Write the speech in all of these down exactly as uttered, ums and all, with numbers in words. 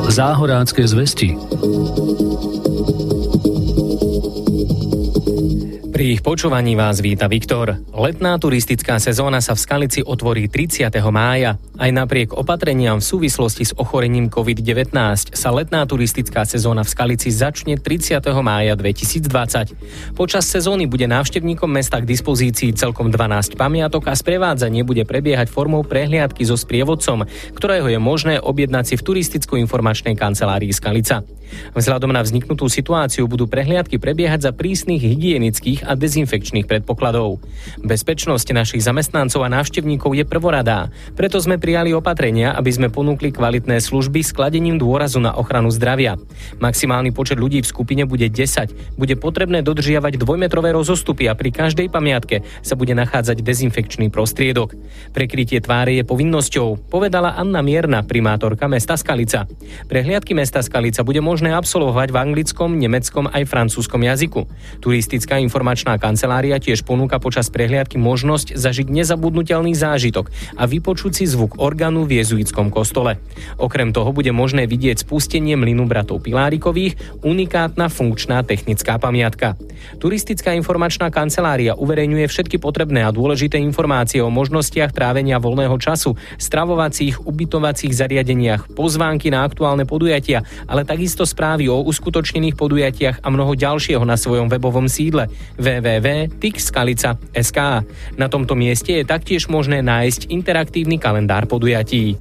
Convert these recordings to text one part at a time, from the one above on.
Záhorácké zvesti. Pri ich počúvaní vás víta Viktor. Letná turistická sezóna sa v Skalici otvorí tridsiateho mája. Aj napriek opatreniam v súvislosti s ochorením covid devätnásť sa letná turistická sezóna v Skalici začne tridsiateho mája dvetisícdvadsať. Počas sezóny bude návštevníkom mesta k dispozícii celkom dvanásť pamiatok a sprevádzanie bude prebiehať formou prehliadky so sprievodcom, ktorého je možné objednať si v turisticko-informačnej kancelárii Skalica. Vzhľadom na vzniknutú situáciu budú prehliadky prebiehať za prísnych hygienických a dezinfekčných predpokladov. Bezpečnosť našich zamestnancov a návštevníkov je prvoradá, preto sme prijali opatrenia, aby sme ponúkli kvalitné služby s kladením dôrazu na ochranu zdravia. Maximálny počet ľudí v skupine bude desať. Bude potrebné dodržiavať dvojmetrové rozostupy a pri každej pamiatke sa bude nachádzať dezinfekčný prostriedok. Prekrytie tváre je povinnosťou, povedala Anna Mierna, primátorka mesta Skalica. Prehliadky mesta Skalica bude možné absolvovať v anglickom, nemeckom aj francúzskom jazyku. Turistická informačná kancelária tiež ponúka počas prehliadky možnosť zažiť nezabudnutelný zážitok a vypočuť si zvuk orgánu v jezuitskom kostole. Okrem toho bude možné vidieť spustenie mlynu bratov Pilárikových, unikátna funkčná technická pamiatka. Turistická informačná kancelária uverejňuje všetky potrebné a dôležité informácie o možnostiach trávenia voľného času, stravovacích, ubytovacích zariadeniach, pozvánky na aktuálne podujatia, ale takisto správy o uskutočnených podujatiach a mnoho ďalšieho na svojom webovom sídle w w w bodka tik skalica bodka es ká. Na tomto mieste je taktiež možné nájsť interaktívny kalendár podujatí.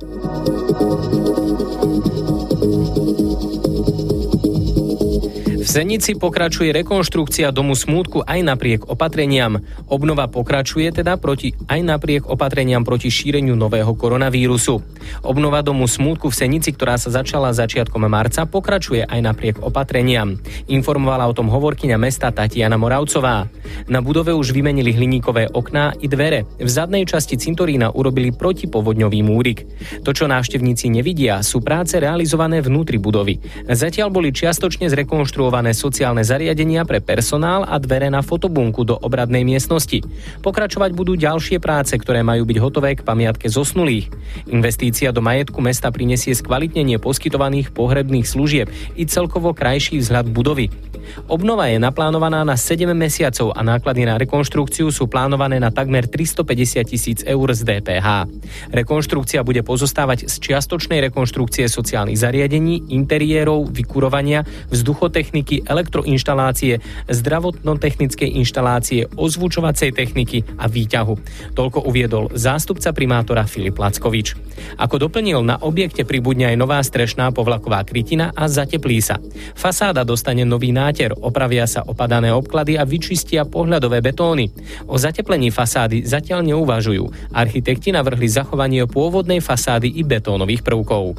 V Senici pokračuje rekonštrukcia domu smútku aj napriek opatreniam. Obnova pokračuje teda proti, aj napriek opatreniam proti šíreniu nového koronavírusu. Obnova domu smútku v Senici, ktorá sa začala začiatkom marca, pokračuje aj napriek opatreniam. Informovala o tom hovorkyňa mesta Tatiana Moravcová. Na budove už vymenili hliníkové okná i dvere. V zadnej časti cintorína urobili protipovodňový múrik. To, čo návštevníci nevidia, sú práce realizované vnútri budovy. Zatiaľ boli čiastočne zrekonštruované sociálne zariadenia pre personál a dvere na fotobunku do obradnej miestnosti. Pokračovať budú ďalšie práce, ktoré majú byť hotové k pamiatke zosnulých. Investícia do majetku mesta prinesie skvalitnenie poskytovaných pohrebných služieb i celkovo krajší vzhľad budovy. Obnova je naplánovaná na sedem mesiacov a náklady na rekonštrukciu sú plánované na takmer tristopäťdesiat tisíc eur z dé pé há. Rekonštrukcia bude pozostávať z čiastočnej rekonštrukcie sociálnych zariadení, interiérov, vykurovania, vzduchotechniky, elektroinštalácie, zdravotnotechnickej inštalácie, ozvučovacej techniky a výťahu. Toľko uviedol zástupca primátora Filip Lackovič. Ako doplnil, na objekte pribudne aj nová strešná povlaková krytina a zateplí sa. Fasáda dostane nový náter, opravia sa opadané obklady a vyčistia pohľadové betóny. O zateplení fasády zatiaľ neuvažujú. Architekti navrhli zachovanie pôvodnej fasády i betónových prvkov.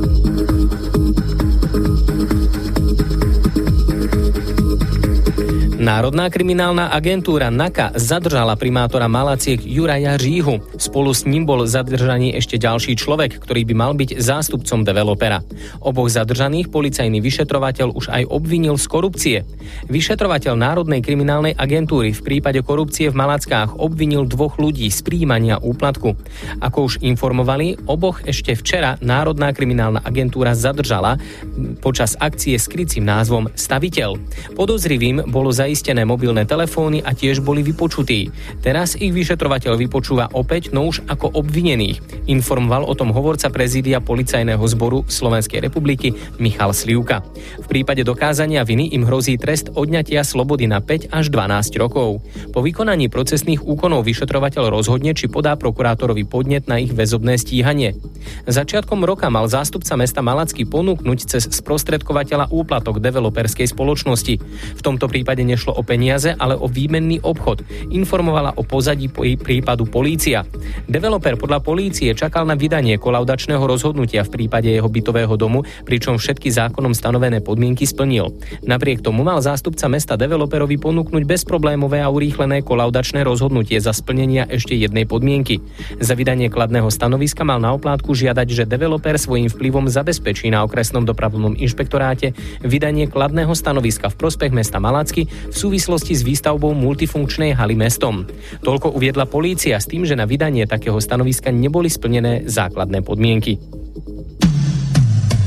Národná kriminálna agentúra NAKA zadržala primátora Malaciek Juraja Říhu. Spolu s ním bol zadržaný ešte ďalší človek, ktorý by mal byť zástupcom developera. Oboch zadržaných policajný vyšetrovateľ už aj obvinil z korupcie. Vyšetrovateľ Národnej kriminálnej agentúry v prípade korupcie v Malackách obvinil dvoch ľudí z prijímania úplatku. Ako už informovali, oboch ešte včera Národná kriminálna agentúra zadržala počas akcie s krycím názvom Staviteľ. Podozrivým bolo zaistené mobilné telefóny a tiež boli vypočutí. Teraz ich vyšetrovateľ vypočúva opäť, no už ako obvinených. Informoval o tom hovorca prezídia Policajného zboru Slovenskej republiky Michal Slivka. V prípade dokázania viny im hrozí trest odňatia slobody na päť až dvanásť rokov. Po vykonaní procesných úkonov vyšetrovateľ rozhodne, či podá prokurátorovi podnet na ich väzobné stíhanie. Začiatkom roka mal zástupca mesta Malacky ponúknuť cez sprostredkovateľa úplatok developerskej spoločnosti. V tomto prípade nešlo o peniaze, ale o výmenný obchod. Informovala o pozadí prípadu polícia. Developer podľa polície čakal na vydanie kolaudačného rozhodnutia v prípade jeho bytového domu, pričom všetky zákonom stanovené podmienky splnil. Napriek tomu mal zástupca mesta developerovi ponúknuť bezproblémové a urýchlené kolaudačné rozhodnutie za splnenia ešte jednej podmienky. Za vydanie kladného stanoviska mal na oplátku žiadať, že developer svojím vplyvom zabezpečí na okresnom dopravnom inšpektoráte vydanie kladného stanoviska v prospech mesta Malacky v súvislosti s výstavbou multifunkčnej haly mestom. Toľko uviedla polícia s tým, že na vydanie takého stanoviska neboli splnené základné podmienky.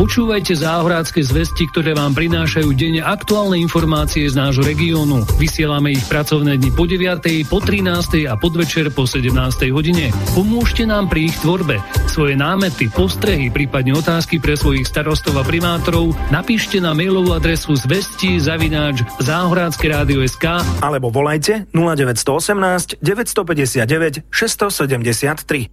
Počúvajte Záhorádske zvesti, ktoré vám prinášajú denne aktuálne informácie z nášho regiónu. Vysielame ich pracovné dni po deviatej, po trinástej a podvečer po sedemnástej hodine. Pomôžte nám pri ich tvorbe. Svoje námety, postrehy, prípadne otázky pre svojich starostov a primátorov napíšte na mailovú adresu zvesti zavináč záhorádske rádio bodka es ká alebo volajte nula deväť jedna osem deväť päť deväť šesť sedem tri.